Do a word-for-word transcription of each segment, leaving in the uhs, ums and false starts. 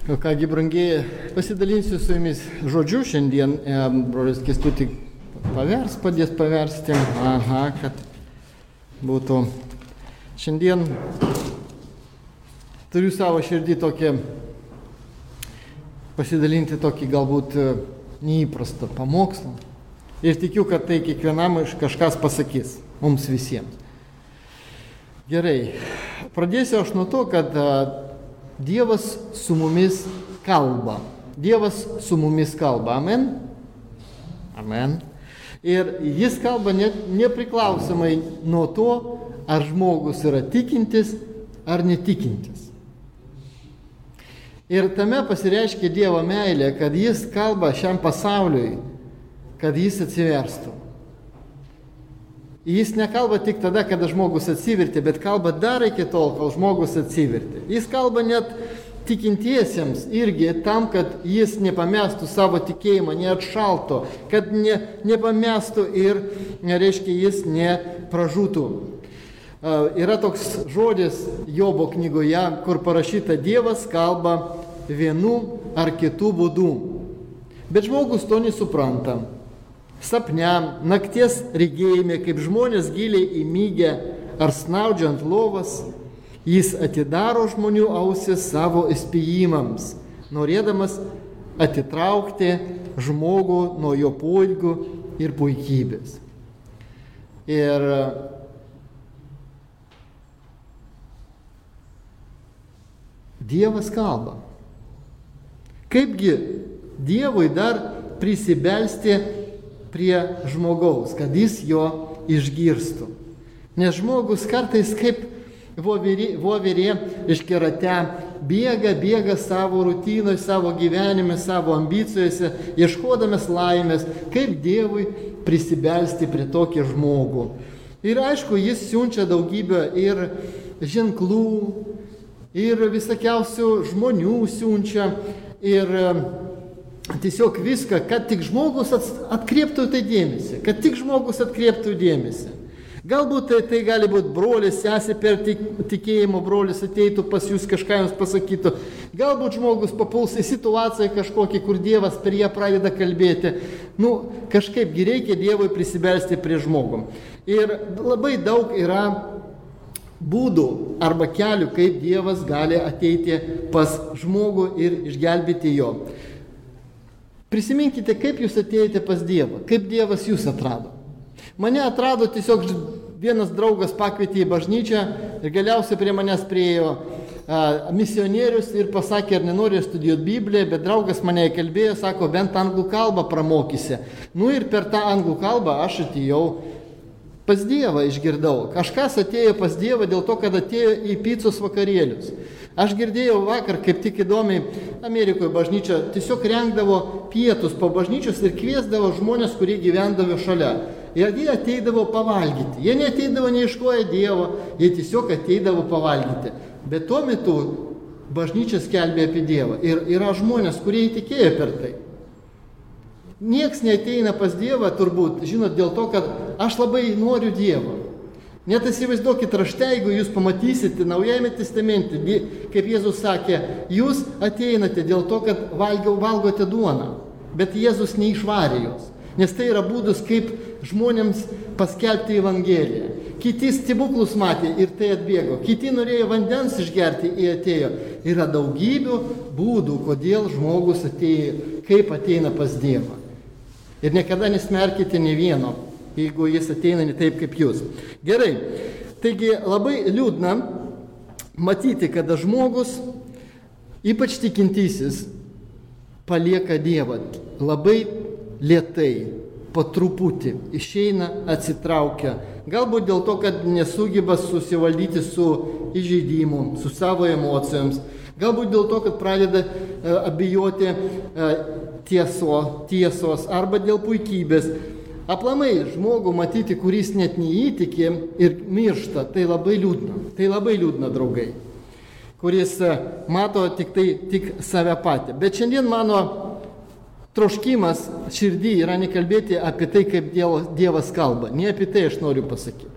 O kągi, brangiai, pasidalinsiu su jumis žodžiu šiandien. E, brolis Kęstutį pavers, padės paversti. Aha, kad būtų. Šiandien turiu savo širdį tokį, pasidalinti tokį galbūt neįprastą pamokslą. Ir tikiu, kad tai kiekvienam iš kažkas pasakys, mums visiems. Gerai, pradėsiu aš nuo to, kad Dievas su mumis kalba. Dievas su mumis kalba. Amen? Amen. Ir jis kalba ne, nepriklausomai nuo to, ar žmogus yra tikintis ar netikintis. Ir tame pasireiškia Dievo meilė, kad jis kalba šiam pasauliui, kad jis atsiverstų. Jis nekalba tik tada, kada žmogus atsivertė, bet kalba dar iki tol, kol žmogus atsivertė. Jis kalba net tikintiesiems irgi tam, kad jis nepamestų savo tikėjimą, neatšalto, kad ne, nepamestų ir, reiškia, jis nepražūtų. Uh, yra toks žodis Jobo knygoje, kur parašyta: Dievas kalba vienu ar kitu būdu. Bet žmogus to nesupranta. Sapne, nakties regėjime, kaip žmonės giliai įmygę ar snaudžiant lovas, jis atidaro žmonių ausis savo įspėjimams, norėdamas atitraukti žmogų nuo jo poelgių ir puikybės. Ir Dievas kalba. Kaipgi Dievui dar prisibelsti prie žmogaus, kad jis jo išgirstų. Nes žmogus kartais kaip voverė, voverė iškerate bėga, bėga savo rutinoje, savo gyvenime, savo ambicijose, ieškodamas laimės, kaip Dievui prisibelsti prie tokį žmogų. Ir aišku, jis siunčia daugybę ir ženklų, ir visokiausių žmonių siunčia, ir tiesiog viską, kad tik žmogus atkreiptų tai dėmesį, kad tik žmogus atkreiptų dėmesį. Galbūt tai, tai gali būti brolis, sesė per tikėjimo, brolis ateitų pas jūs kažką jums pasakytų. Galbūt žmogus papuls į situaciją kažkokį, kur Dievas per ją pradeda kalbėti. Nu, kažkaipgi reikia Dievui prisibelsti prie žmogų. Ir labai daug yra būdų arba kelių, kaip Dievas gali ateiti pas žmogų ir išgelbėti jo. Prisiminkite, kaip jūs atėjote pas Dievą, kaip Dievas jūs atrado. Mane atrado tiesiog vienas draugas pakvietė į bažnyčią ir galiausiai prie manęs priejo a, misionierius ir pasakė, ar nenori studijuoti Bibliją, bet draugas mane įkalbėjo, sako, bent anglų kalbą pramokysi. Nu ir per tą anglų kalbą aš atėjau pas Dievą, išgirdau. Kažkas atėjo pas Dievą dėl to, kad atėjo į picos vakarėlius. Aš girdėjau vakar, kaip tik įdomiai, Amerikoje bažnyčia tiesiog rengdavo pietus po bažnyčios ir kviesdavo žmonės, kurie gyvendavo šalia. Ir jie ateidavo pavalgyti. Jie neateidavo neieškoję Dievo, jie tiesiog ateidavo pavalgyti. Bet tuo metu bažnyčia skelbė apie Dievą. Ir yra žmonės, kurie įtikėjo per tai. Niekas neateina pas Dievą, turbūt, žinot, dėl to, kad aš labai noriu Dievo. Net įsivaizduokit rašte, jeigu jūs pamatysite Naujajame testamente, kaip Jėzus sakė, jūs ateinate dėl to, kad valgo, valgote duoną, bet Jėzus neišvarė jos. Nes tai yra būdus, kaip žmonėms paskelbti Evangeliją. Kiti stebuklus matė ir tai atbėgo. Kiti norėjo vandens išgerti ir atėjo. Yra daugybė būdų, kodėl žmogus atėjo, kaip ateina pas Dievą. Ir niekada nesmerkite ne vieno, jeigu jis ateina ne taip kaip jūs. Gerai, taigi labai liūdna matyti, kada žmogus, ypač tikintysis, palieka Dievą labai lėtai, po truputį, išeina, atsitraukia. Galbūt dėl to, kad nesugeba susivaldyti su įžeidimu, su savo emocijoms. Galbūt dėl to, kad pradeda e, abejoti e, tieso, tiesos arba dėl puikybės. Aplamai žmogų matyti, kuris net neįtikė ir miršta, tai labai liūdna. Tai labai liūdna, draugai. Kuris mato tik, tai, tik save patį. Bet šiandien mano troškimas širdį yra nekalbėti apie tai, kaip Dievas kalba. Ne apie tai aš noriu pasakyti.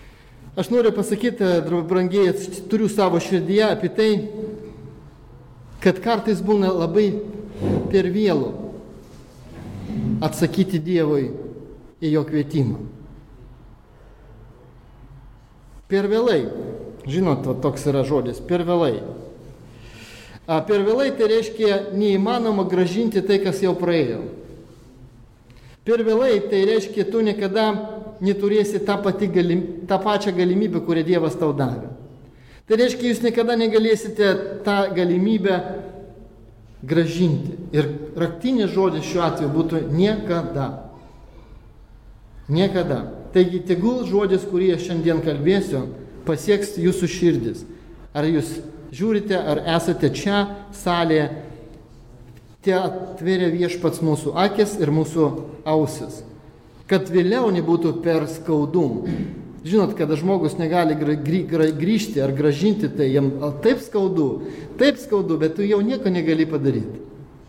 Aš noriu pasakyti, brangiai, turiu savo širdyje apie tai, kad kartais būna labai per vėlu atsakyti Dievui į jo kvietimą. Per vėlai. Žinot, toks yra žodis, per vėlai. A, per vėlai tai reiškia neįmanoma gražinti tai, kas jau praėjo. Per vėlai tai reiškia, tu niekada neturėsi tą, pati galim, tą pačią galimybę, kurią Dievas tau davė. Tai reiškia, jūs niekada negalėsite tą galimybę gražinti. Ir raktinis žodis šiuo atveju būtų niekada. Niekada. Taigi, tegul žodis, kurį aš šiandien kalbėsiu, pasieks jūsų širdis. Ar jūs žiūrite, ar esate čia salėje, te atveria Viešpats mūsų akis ir mūsų ausis. Kad vėliau nebūtų per skaudum. Žinot, kada žmogus negali grįžti ar gražinti, tai jam taip skaudu, taip skaudu, bet tu jau nieko negali padaryti.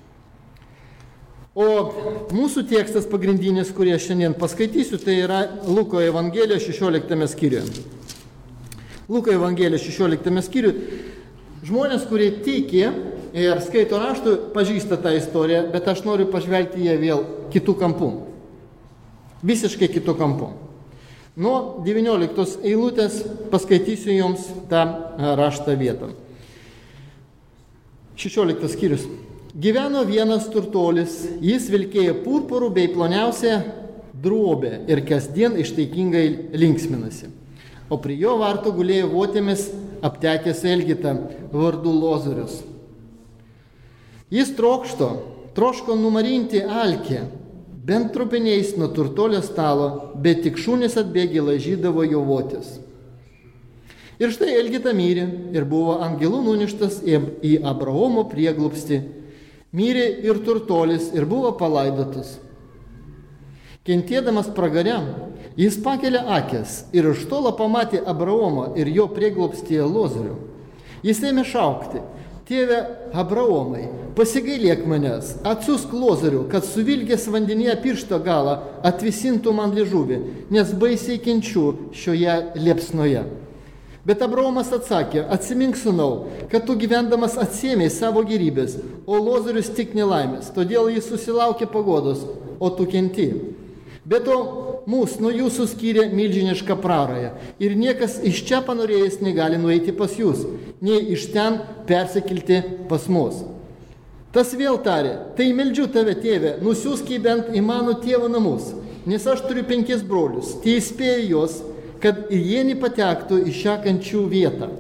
O mūsų tekstas pagrindinis, kurį aš šiandien paskaitysiu, tai yra Luko Evangelijos šešioliktame skyriuje. Luko Evangelijos šešioliktame skyriuje. Žmonės, kurie tiki ir skaito raštų, pažįsta tą istoriją, bet aš noriu pažvelgti ją vėl kitų kampų. Visiškai kitų kampų. Nuo devynioliktos eilutės paskaitysiu jums tą raštą vietą. šešioliktas skyrius. Gyveno vienas turtuolis, jis vilkėjo purpurų bei ploniausią drobę ir kasdien ištaikingai linksminasi. O prie jo vartų gulėjo votėmis aptekęs Elgeta vardu Lozorius. Jis trokšto, troško numarinti alkį, bent trupiniais nuo turtuolio stalo, bet tik šunys atbėgi laižydavo jo votis. Ir štai Elgeta mirė ir buvo angelų nuneštas į Abraomo prieglobstį. Mirė ir turtuolis ir buvo palaidotas. Kentėdamas pragare, jis pakelia akis ir iš tolo pamatė Abraomą ir jo prieglobstyje Lozorių. Jis ėmė šaukti: Tėve Abraomai, pasigailėk manęs, atsiųsk Lozorių, kad suvilgęs vandenyje piršto galą atvisintų man liežuvį, nes baisiai kenčiu šioje liepsnoje. Bet Abraomas atsakė: Atsimink, sūnau, kad tu gyvendamas atsiėmei savo gėrybės, o Lozorius tik nelaimės, todėl jis susilaukė paguodos, o tu kenti. Bet to mūsų nuo jūsų skyrė milžinišką prarają ir niekas iš čia panorėjęs negali nueiti pas jūs, nei iš ten persikilti pas mus. Tas vėl tarė: Tai meldžiu tave, tėve, nusiųsk jį bent į mano tėvo namus, nes aš turiu penkis brolius, tie įspėjo juos, kad ir jie nepatektų į šią kančių vietą.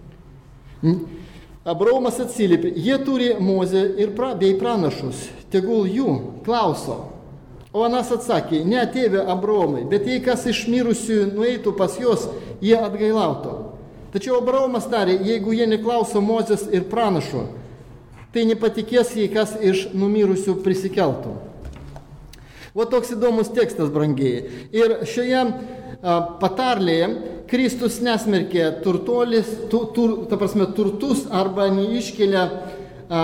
Abraomas atsiliepė: Jie turi Mozę ir pra, bei pranašus, tegul jų klauso. O anas atsakė: Ne, tėve Abraomai, bet jei kas iš mirusių nueitų pas juos, jie atgailautų. Tačiau Abraomas tarė: Jeigu jie neklauso Mozės ir pranašų, tai nepatikės, jei kas iš numirusių prisikeltų. O toks įdomus tekstas, brangieji. Ir šioje patarlėje Kristus nesmerkė turtuolis, tu, tur, ta prasme, turtus arba neiškelia a,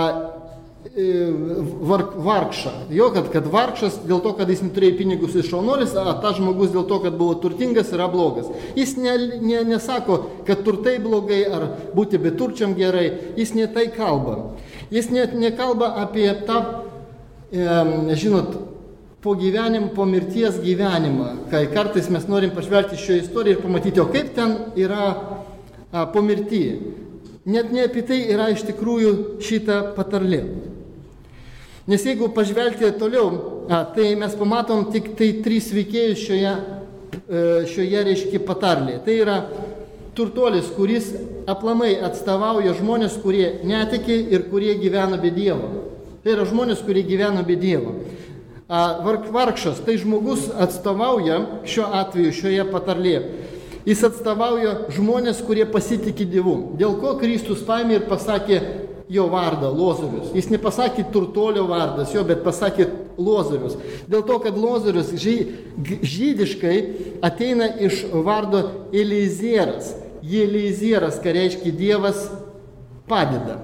varg, vargšą. Jo, kad, kad vargšas dėl to, kad jis neturėjo pinigus iš šaunuolis, o tas žmogus dėl to, kad buvo turtingas, yra blogas. Jis ne, ne, nesako, kad turtai blogai ar būti beturčiam gerai. Jis ne tai kalba. Jis net nekalba apie tą, e, žinot, po gyvenimą, po mirties gyvenimą, kai kartais mes norim pažvelgti šioje istoriją ir pamatyti, o kaip ten yra a, po mirtį. Net ne apie tai yra iš tikrųjų šita patarlė. Nes jeigu pažvelgti toliau, a, tai mes pamatom tik tai trys veikėjus šioje, e, šioje reiškia patarlėje. Tai yra turtuolis, kuris aplamai atstovauja žmonės, kurie netiki ir kurie gyvena be Dievo. Tai yra žmonės, kurie gyvena be Dievo. Vargšas, tai žmogus atstovauja šiuo atveju, šioje patarlėje. Jis atstovauja žmonės, kurie pasitikė Dievu. Dėl ko Kristus paėmė ir pasakė jo vardą, Lozorius. Jis nepasakė turtuolio vardas jo, bet pasakė Lozorius. Dėl to, kad Lozorius žydiškai ateina iš vardo Elizieras. Elizieras, ką reiškia Dievas padeda.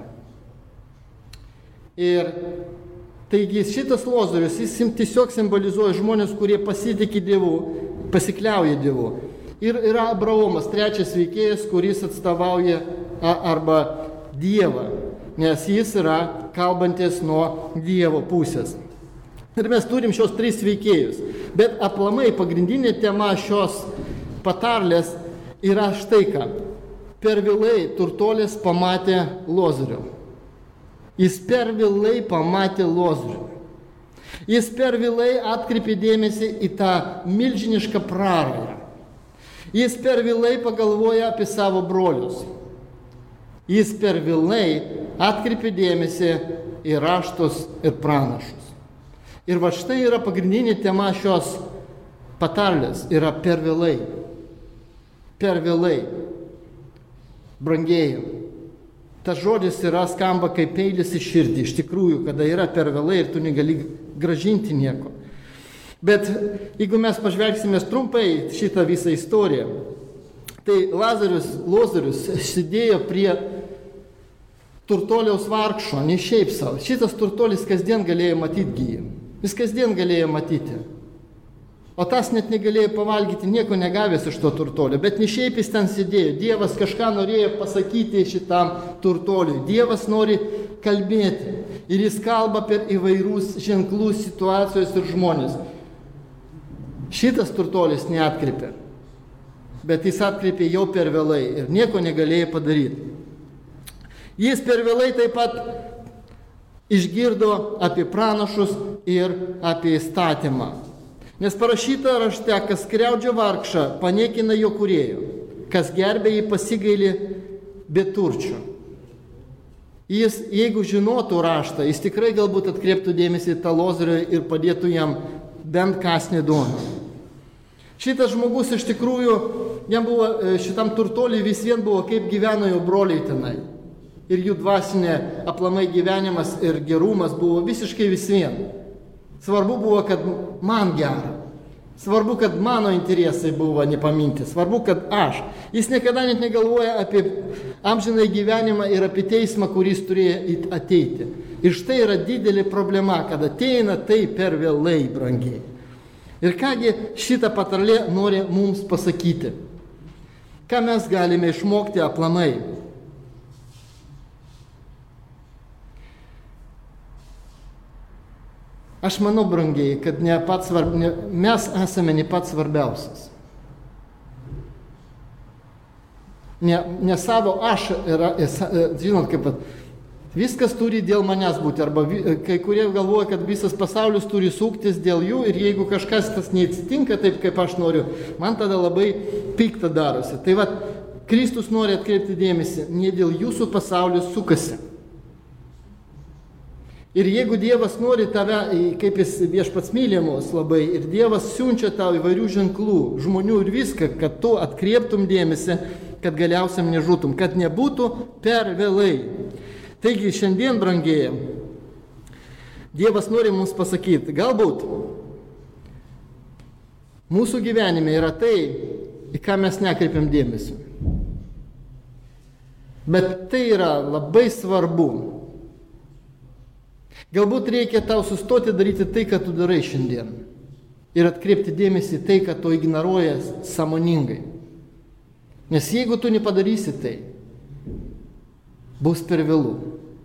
Ir taigi šitas Lozorius, jis tiesiog simbolizuoja žmonės, kurie pasitikė Dievu, pasikliauja Dievu. Ir yra Abraomas, trečias veikėjas, kuris atstovauja arba Dievą. nes jis yra kalbantis nuo Dievo pusės. Ir mes turim šios tris veikėjus. Bet aplamai pagrindinė tema šios patarlės yra štai ką. Per vėlai turtuolis pamatė Lozorių. Jis per vėlai pamatė Lozorių. Jis per vėlai atkreipė dėmesį į tą milžinišką prarają. Jis per vėlai pagalvoja apie savo brolius. Jis per vėlai atkreipė dėmesį į raštus ir pranašus. Ir va štai yra pagrindinė tema šios patarlės, yra per vėlai. Per vėlai. Brangieji. Tas žodis yra skamba kaip peilis į širdį, iš tikrųjų, kada yra per vėlai ir tu negali grąžinti nieko. Bet jeigu mes pažvelgsime trumpai šitą visą istoriją, tai Lazarius, Lozorius sėdėjo prie turtoliaus vargšo, ne šiaip savo. Šitas turtolis kasdien galėjo matyti jį. Jis kasdien galėjo matyti. O tas net negalėjo pavalgyti, nieko negavęs iš to turtolio. Bet ne šiaip jis ten sėdėjo. Dievas kažką norėjo pasakyti šitam turtoliui. Dievas nori kalbėti. Ir jis kalba per įvairius ženklus, situacijos ir žmonės. Šitas turtolis neatkreipė. Bet jis atkreipė jau per vėlai ir nieko negalėjo padaryti. Jis per vėlai taip pat išgirdo apie pranašus ir apie įstatymą. Nes parašyta rašte, kas skriaudžia vargšą, paniekina jo kūrėjo, kas gerbė jį pasigaili beturčių. Jis, jeigu žinotų raštą, jis tikrai galbūt atkreiptų dėmesį į tą Lozorių ir padėtų jam bent kąsnį duoną. Šitas žmogus iš tikrųjų, jam buvo, šitam turtoliui vis vien buvo, kaip gyveno jo broliai tenai. Ir jų dvasinė aplamai gyvenimas ir gerumas buvo visiškai vis vien. Svarbu buvo, kad man gera. Svarbu, kad mano interesai buvo nepaminti. Svarbu, kad aš. Jis niekada net negalvoja apie amžinai gyvenimą ir apie teismą, kuris turėjo ateiti. Ir štai yra didelė problema, kad ateina tai per vėlai, brangiai. Ir kągi šitą patarlė nori mums pasakyti. Ką mes galime išmokti aplamai. Aš manau, brangiai, kad ne pats svarb... ne... mes esame ne pats svarbiausias. Ne, ne savo aš yra, žinot, kaip viskas turi dėl manęs būti, arba kai kurie galvoja, kad visas pasaulis turi suktis dėl jų ir jeigu kažkas tas neatsitinka taip, kaip aš noriu, man tada labai pikta darosi. Tai va, Kristus nori atkreipti dėmesį, ne dėl jūsų pasaulis sukasi. Ir jeigu Dievas nori tave, kaip jis viešpats mylimus labai, ir Dievas siunčia tau įvairių ženklų, žmonių ir viską, kad tu atkreiptum dėmesį, kad galiausiam nežūtum, kad nebūtų per vėlai. Taigi šiandien, brangieji, Dievas nori mums pasakyti, galbūt mūsų gyvenime yra tai, į ką mes nekreipiam dėmesį. Bet tai yra labai svarbu. Galbūt reikia tau sustoti daryti tai, ką tu darai šiandien. Ir atkreipti dėmesį tai, ką tu ignoruoji sąmoningai. Nes jeigu tu nepadarysi tai, bus per vėlų.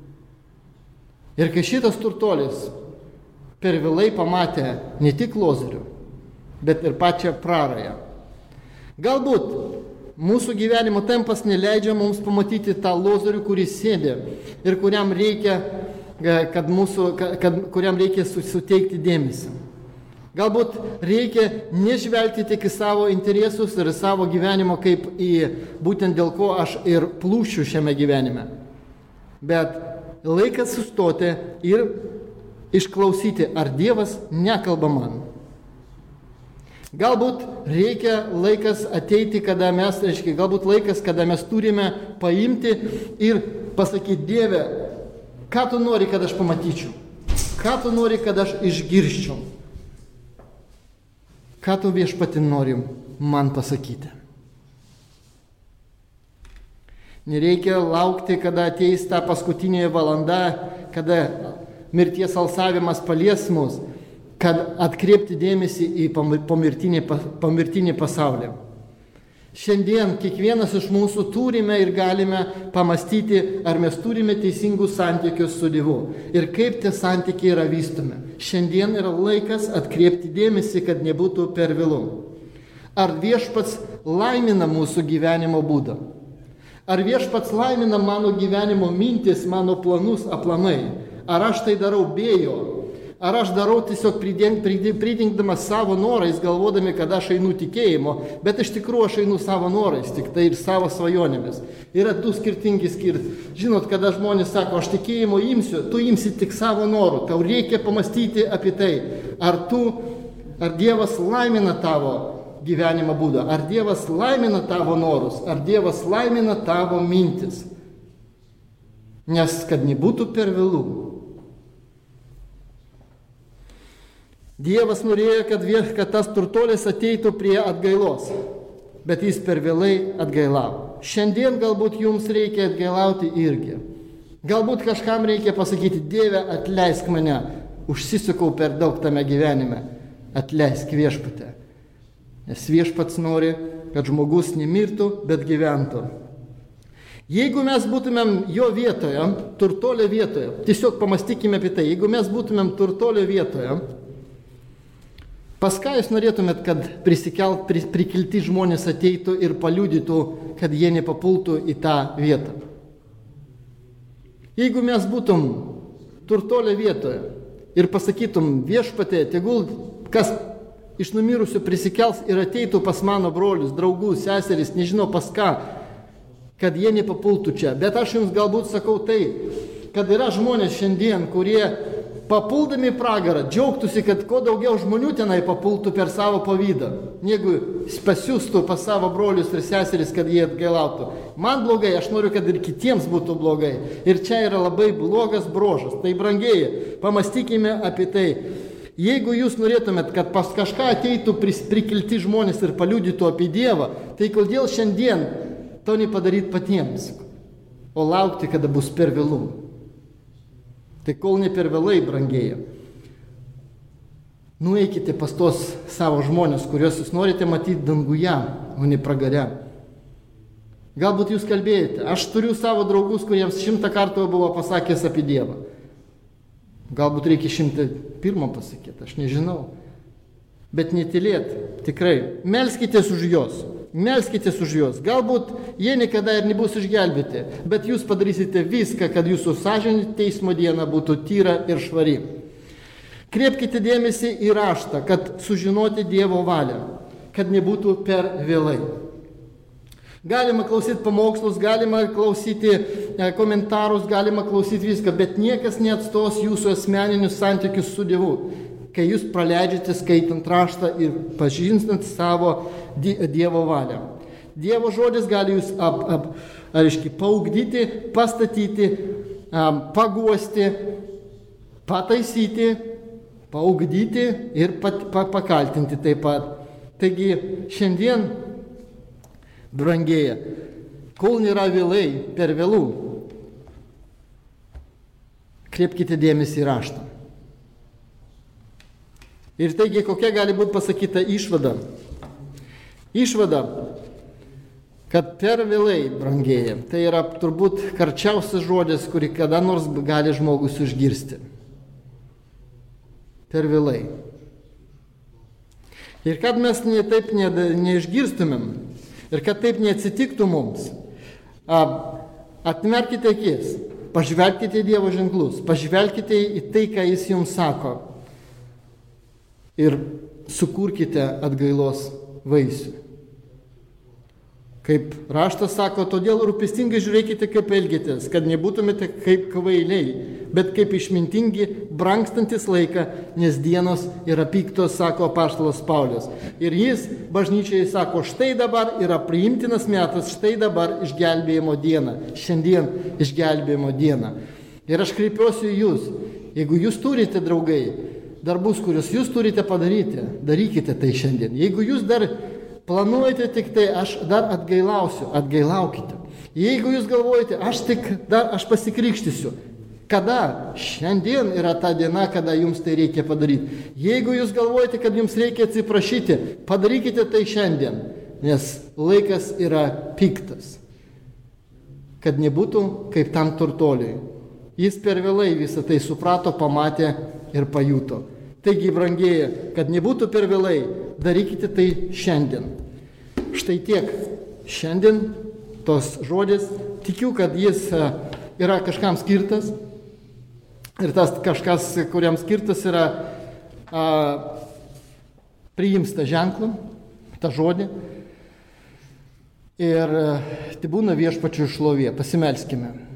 Ir kai šitas turtolis per vėlai pamatė ne tik Lozorių, bet ir pačią prarają. Galbūt mūsų gyvenimo tempas neleidžia mums pamatyti tą Lozorių, kuris sėdė ir kuriam reikia Kad mūsų, kad, kuriam reikia suteikti dėmesį. Galbūt reikia nežvelgti tik į savo interesus ir į savo gyvenimo, kaip į būtent dėl ko aš ir plūšiu šiame gyvenime. Bet laikas sustoti ir išklausyti, ar Dievas nekalba man. Galbūt reikia laikas ateiti, kada mes, reiškia, galbūt laikas, kada mes turime paimti ir pasakyti, Dieve, ką tu nori, kad aš pamatyčiau? Ką tu nori, kad aš išgirščiau? Ką tu viešpati nori man pasakyti? Nereikia laukti, kada ateis ta paskutinė valanda, kada mirties alsavimas palies mus, kad atkreipti dėmesį į pomirtinį, pomirtinį pasaulį. Šiandien kiekvienas iš mūsų turime ir galime pamastyti, ar mes turime teisingus santykius su Dievu ir kaip tie santykiai yra vystomi. Šiandien yra laikas atkreipti dėmesį, kad nebūtų per vėlu. Ar viešpats laimina mūsų gyvenimo būdą? Ar viešpats laimina mano gyvenimo mintis, mano planus aplamai? Ar aš tai darau be jo? Ar aš darau tiesiog pridengdamas savo norais, galvodami, kad aš einu tikėjimo, bet iš tikrųjų aš einu savo norais, tik tai ir savo svajonėmis. Yra du skirtingi skirti. Žinot, kada žmonės sako, aš tikėjimo imsiu, tu imsi tik savo norų, tau reikia pamastyti apie tai, ar tu, ar Dievas laimina tavo gyvenimo būdą, ar Dievas laimina tavo norus, ar Dievas laimina tavo mintis. Nes kad nebūtų per vėlų. Dievas norėjo, kad, kad tas turtuolis ateitų prie atgailos, bet jis per vėlai atgailavo. Šiandien galbūt jums reikia atgailauti irgi. Galbūt kažkam reikia pasakyti, Dieve, atleisk mane, užsisukau per daug tame gyvenime, atleisk viešpatę. Nes viešpats nori, kad žmogus nemirtų, bet gyventų. Jeigu mes būtumėm jo vietoje, turtuolio vietoje, tiesiog pamastykime apie tai, jeigu mes būtumėm turtuolio vietoje, pas ką jūs norėtumėt, kad prisikelt, prikelti žmonės ateitų ir paliudytų, kad jie nepapultų į tą vietą? Jeigu mes būtum turtuolio vietoje ir pasakytum, viešpatie, tegul kas iš numirusių prisikels ir ateitų pas mano brolius, draugus, seseris, nežinau pas ką, kad jie nepapultų čia. Bet aš jums galbūt sakau tai, kad yra žmonės šiandien, kurie papuldami pragarą, džiaugtųsi, kad kuo daugiau žmonių tenai papultų per savo pavydą, negu pasiūstų pas savo brolius ir seseris, kad jie atgailautų. Man blogai, aš noriu, kad ir kitiems būtų blogai. Ir čia yra labai blogas brožas. Tai brangieji, pamastykime apie tai. Jeigu jūs norėtumėt, kad pas kažką ateitų prikelti žmonės ir paliudytų apie Dievą, tai kodėl šiandien to nepadaryti patiems, o laukti, kada bus per vėlų? Tai kol ne per vėlai, brangieji, nueikite pas tos savo žmonės, kuriuos jūs norite matyti danguje, o ne pragare. Galbūt jūs kalbėjote, aš turiu savo draugus, kuriems šimtą kartų buvo pasakęs apie Dievą. Galbūt reikia šimtą pirmą pasakyti, aš nežinau. Bet netylėt, tikrai, melskitės už juos. Melskitės už juos. Galbūt jie niekada ir nebus išgelbėti, bet jūs padarysite viską, kad jūsų sąžinė teismo diena būtų tyra ir švari. Kreipkite dėmesį į raštą, kad sužinoti Dievo valią, kad nebūtų per vėlai. Galima klausyti pamokslus, galima klausyti komentarus, galima klausyti viską, bet niekas neatstos jūsų asmeninius santykius su Dievu, kai jūs praleidžiate skaitant raštą ir pažinstant savo Dievo valią. Dievo žodis gali jūs ap, ap, aiškiai, paugdyti, pastatyti, paguosti, pataisyti, paugdyti ir pat, pa, pakaltinti taip pat. Taigi šiandien, brangieji, kol nėra vėlai, per vėlų, kreipkite dėmesį į raštą. Ir taigi, kokia gali būti pasakyta išvada? Išvada, kad per vėlai, brangieji, tai yra turbūt karčiausias žodis, kurį kada nors gali žmogus išgirsti. Per vėlai. Ir kad mes ne, taip ne, neišgirstumėm, ir kad taip neatsitiktų mums, atmerkite akis, pažvelkite į Dievo ženklus, pažvelkite į tai, ką Jis jums sako. Ir sukurkite atgailos vaisių. Kaip raštas sako, todėl rūpestingai žiūrėkite, kaip elgitės, kad nebūtumėte kaip kvailiai, bet kaip išmintingi, brangstantis laiką, nes dienos yra piktos, sako apaštalas Paulius. Ir jis bažnyčiai sako, štai dabar yra priimtinas metas, štai dabar išgelbėjimo diena, šiandien išgelbėjimo diena. Ir aš kreipiuosi į jūs, jeigu jūs turite draugai, darbus, kuriuos jūs turite padaryti, darykite tai šiandien. Jeigu jūs dar planuojate tik tai, aš dar atgailausiu, atgailaukite. Jeigu jūs galvojate, aš tik dar, aš pasikrikštysiu, kada? Šiandien yra ta diena, kada jums tai reikia padaryti. Jeigu jūs galvojate, kad jums reikia atsiprašyti, padarykite tai šiandien. nes laikas yra piktas, kad nebūtų kaip tam turtuoliui. Jis per vėlai visą tai suprato, pamatė ir pajuto. Taigi, brangieji, kad nebūtų per vėlai, darykite tai šiandien. Štai tiek šiandien tos žodis. Tikiu, kad jis yra kažkam skirtas. Ir tas kažkas, kuriam skirtas yra, a, priims tą ženklą, tą žodį. Ir tai būna viešpačių šlovė. Pasimelskime.